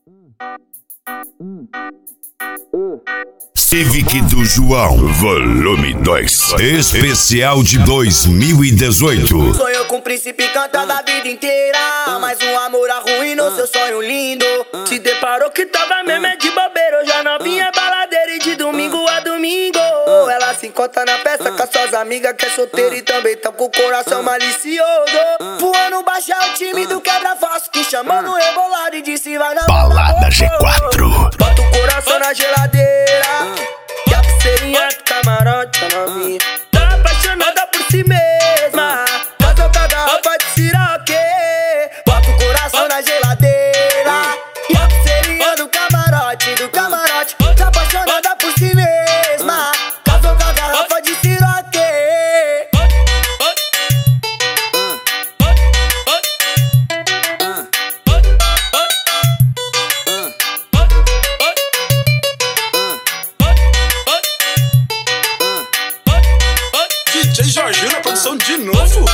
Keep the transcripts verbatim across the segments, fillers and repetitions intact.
Civic do João, volume dois, especial de dois mil e dezoito. Sonhou com o príncipe cantando a vida inteira, mas um amor arruinou seu sonho lindo. Se deparou que tava mesmo é de bobeira, já não vinha baladeira e de domingo a domingo. Ela se encontra na festa com as suas amigas que é solteira e também tão com o coração malicioso. Voando baixo é o time do quebra-falso que chamou no rebolado e disse vai na Balada G quatro. Bota o coração na geladeira e a pulseirinha do camarote, a novinha tá apaixonada por si mesma, casou com a garrafa de siroque. Bota o coração na geladeira e a pulseirinha do camarote, do camarote tá apaixonada por si mesma, casou com a garrafa de siroque. D J Jorginho na produção de novo.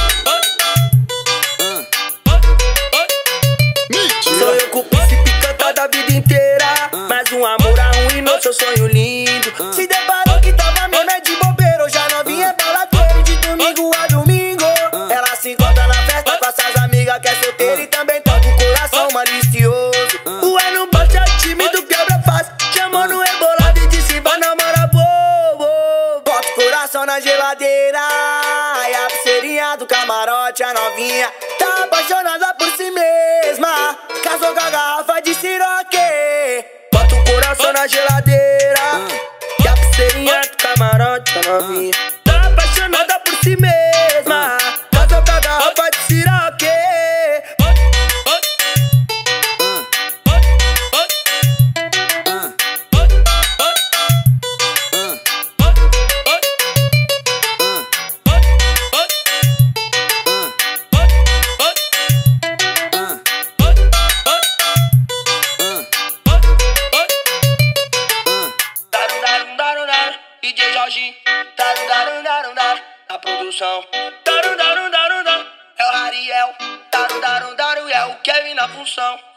Sonhou com o príncipe cantado a vida inteira, mas um amor arruinou seu sonho lindo. Se deparou que tava mesmo é de bobeira, já não vinha baladeira e de domingo a domingo. Ela se encontra na festa com as suas amigas que é solteira e também tá com o coração malicioso. O é no baixo é o time do quebra-face, chamou no rebolado e disse vai namorar bobo. Bota o coração na geladeira e a pulseirinha do camarote, a novinha tá apaixonada por si mesma, casou com a garrafa de siroque. Bota o coração na geladeira e a pulseirinha do camarote, a novinha tá apaixonada por si mesma, casou com a garrafa de siroque. D J Jorginho, darum, darum, darum, darum, na produção. Darum, darum, darum, darum, é o Rariel. Darum, darum, darum, é o Kevin na função.